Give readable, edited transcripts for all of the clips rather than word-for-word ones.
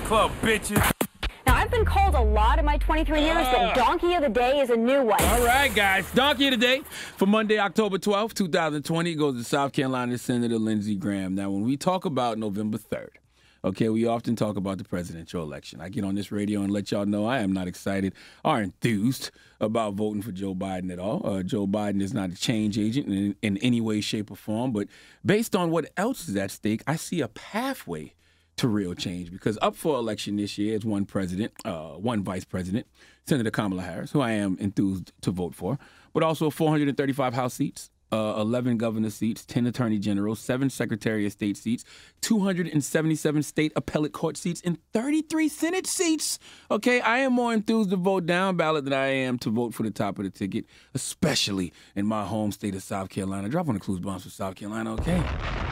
club, bitches. Now, I've been called a lot in my 23 years, but Donkey of the Day is a new one. All right, guys. Donkey of the Day for Monday, October 12th, 2020 goes to South Carolina Senator Lindsey Graham. Now, when we talk about November 3rd, okay, we often talk about the presidential election. I get on this radio and let y'all know I am not excited or enthused about voting for Joe Biden at all. Joe Biden is not a change agent in any way, shape, or form. But based on what else is at stake, I see a pathway to real change, because up for election this year is one vice president, Senator Kamala Harris, who I am enthused to vote for, but also 435 House seats, 11 governor seats, 10 attorney generals, 7 secretary of state seats, 277 state appellate court seats, and 33 Senate seats. Okay, I am more enthused to vote down ballot than I am to vote for the top of the ticket, especially in my home state of South Carolina. Drop on the clues bombs for South Carolina, okay?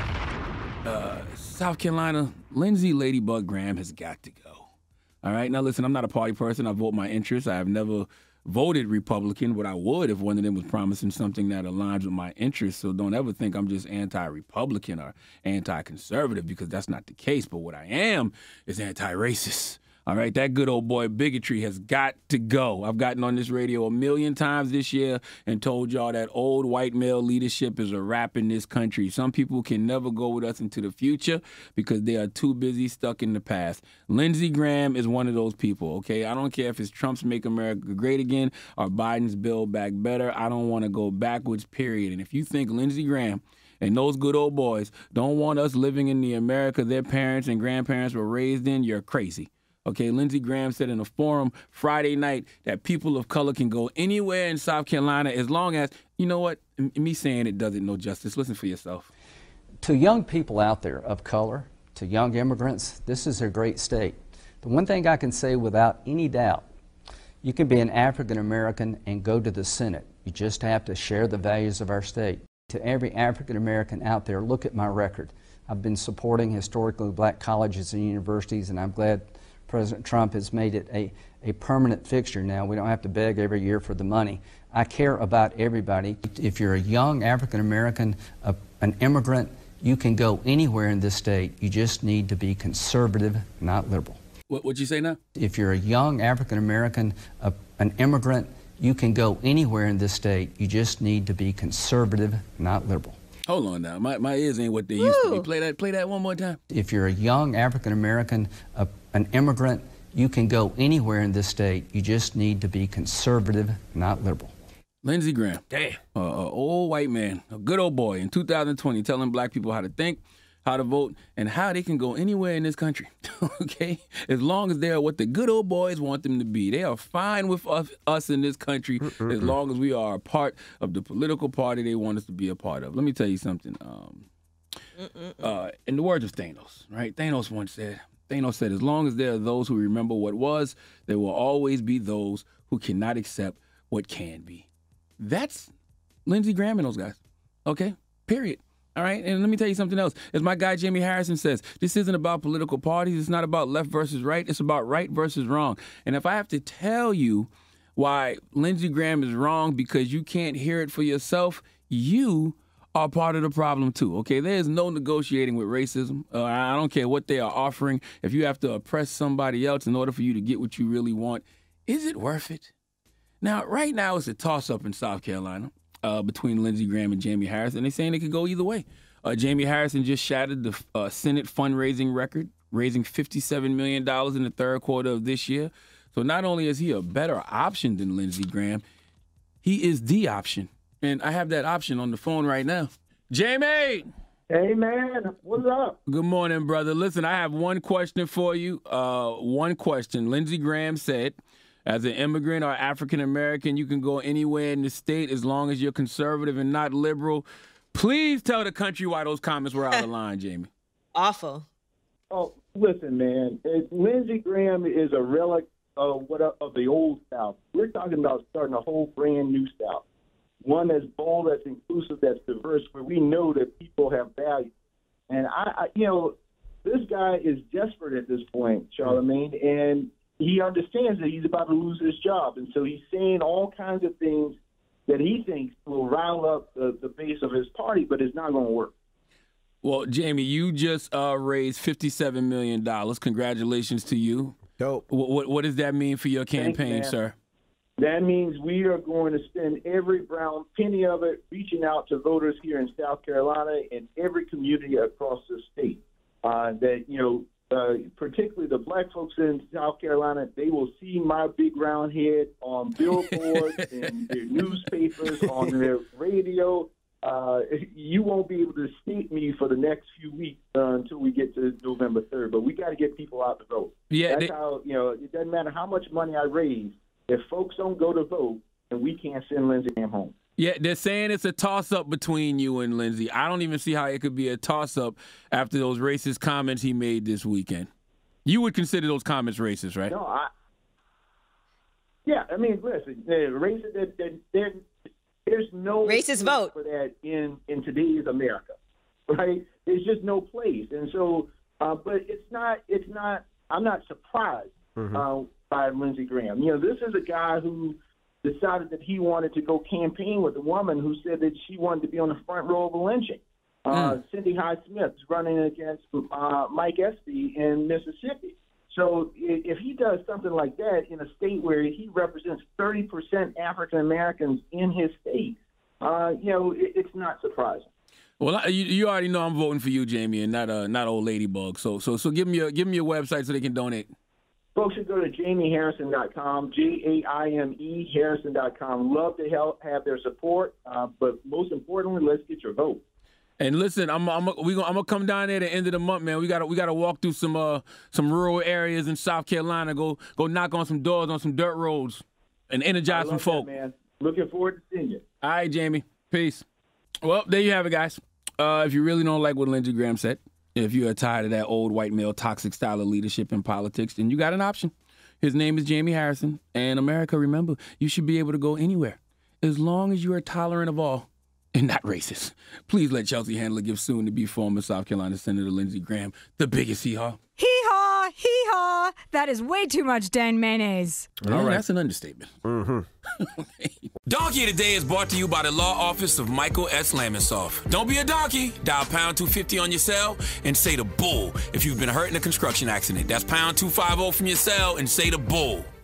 South Carolina, Lindsey Ladybug Graham has got to go. All right, now listen, I'm not a party person. I vote my interests. I have never voted Republican, but I would if one of them was promising something that aligns with my interests. So don't ever think I'm just anti-Republican or anti-conservative, because that's not the case. But what I am is anti-racist. All right, that good old boy bigotry has got to go. I've gotten on this radio a million times this year and told y'all that old white male leadership is a wrap in this country. Some people can never go with us into the future because they are too busy stuck in the past. Lindsey Graham is one of those people, okay? I don't care if it's Trump's Make America Great Again or Biden's Build Back Better. I don't want to go backwards, period. And if you think Lindsey Graham and those good old boys don't want us living in the America their parents and grandparents were raised in, you're crazy. Okay, Lindsey Graham said in a forum Friday night that people of color can go anywhere in South Carolina as long as, you know what, me saying it doesn't no justice. Listen for yourself. To young people out there of color, to young immigrants, this is a great state. The one thing I can say without any doubt, you can be an African American and go to the Senate. You just have to share the values of our state. To every African American out there, look at my record. I've been supporting historically black colleges and universities, and I'm glad President Trump has made it a permanent fixture now. We don't have to beg every year for the money. I care about everybody. If you're a young African American, an immigrant, you can go anywhere in this state. You just need to be conservative, not liberal. What'd you say now? If you're a young African American, an immigrant, you can go anywhere in this state. You just need to be conservative, not liberal. Hold on now. My ears ain't what they used to be. Play that one more time. If you're a young African American, an immigrant, you can go anywhere in this state. You just need to be conservative, not liberal. Lindsey Graham, damn, old white man, a good old boy in 2020, telling black people how to think, how to vote, and how they can go anywhere in this country, okay? As long as they are what the good old boys want them to be. They are fine with us in this country as long as we are a part of the political party they want us to be a part of. Let me tell you something. In the words of Thanos, right? Thanos said, as long as there are those who remember what was, there will always be those who cannot accept what can be. That's Lindsey Graham and those guys, okay? Period. All right, and let me tell you something else. As my guy Jamie Harrison says, this isn't about political parties. It's not about left versus right. It's about right versus wrong. And if I have to tell you why Lindsey Graham is wrong because you can't hear it for yourself, you are part of the problem too, okay? There is no negotiating with racism. I don't care what they are offering. If you have to oppress somebody else in order for you to get what you really want, is it worth it? Now, right now, it's a toss-up in South Carolina between Lindsey Graham and Jamie Harrison. They're saying it could go either way. Jamie Harrison just shattered the Senate fundraising record, raising $57 million in the third quarter of this year. So not only is he a better option than Lindsey Graham, he is the option. And I have that option on the phone right now. Jamie! Hey, man. What's up? Good morning, brother. Listen, I have one question for you. One question. Lindsey Graham said, as an immigrant or African-American, you can go anywhere in the state as long as you're conservative and not liberal. Please tell the country why those comments were out of line, Jamie. Awful. Oh, listen, man. Lindsey Graham is a relic of the old South. We're talking about starting a whole brand new South, one that's bold, that's inclusive, that's diverse, where we know that people have value. And this guy is desperate at this point, Charlamagne, and he understands that he's about to lose his job. And so he's saying all kinds of things that he thinks will rile up the base of his party, but it's not going to work. Well, Jamie, you just raised $57 million. Congratulations to you. Dope. What does that mean for your campaign, sir? That means we are going to spend every brown penny of it reaching out to voters here in South Carolina and every community across the state. Particularly the black folks in South Carolina, they will see my big round head on billboards and their newspapers, on their radio. You won't be able to state me for the next few weeks until we get to November 3rd. But we got to get people out to vote. Yeah, that's how, it doesn't matter how much money I raise. If folks don't go to vote, then we can't send Lindsey Graham home. Yeah, they're saying it's a toss-up between you and Lindsey. I don't even see how it could be a toss-up after those racist comments he made this weekend. You would consider those comments racist, right? No, listen, racist. There's no racist vote for that in today's America, right? There's just no place, and so, but it's not. I'm not surprised by Lindsey Graham. This is a guy who decided that he wanted to go campaign with a woman who said that she wanted to be on the front row of a lynching. Cindy Hyde-Smith is running against Mike Espy in Mississippi. So if he does something like that in a state where he represents 30% African Americans in his state, it's not surprising. Well, you already know I'm voting for you, Jamie, and not old ladybug. So give me your website so they can donate. Folks should go to JamieHarrison.com, JAIME Harrison.com. Love to have their support, but most importantly, let's get your vote. And listen, I'm gonna come down there at the end of the month, man. We gotta walk through some rural areas in South Carolina. Go knock on some doors on some dirt roads, and energize some folk. Man, looking forward to seeing you. All right, Jamie. Peace. Well, there you have it, guys. If you really don't like what Lindsey Graham said, if you are tired of that old white male toxic style of leadership in politics, then you got an option. His name is Jamie Harrison, and America, remember, you should be able to go anywhere as long as you are tolerant of all. And not racist. Please let Chelsea Handler give soon-to-be former South Carolina Senator Lindsey Graham the biggest hee-haw. Hee-haw, hee-haw. That is way too much Dan mayonnaise. All right. That's an understatement. Okay. Donkey of the Day is brought to you by the law office of Michael S. Lamonsoff. Don't be a donkey. Dial pound 250 on your cell and say the bull if you've been hurt in a construction accident. That's pound 250 from your cell and say the bull.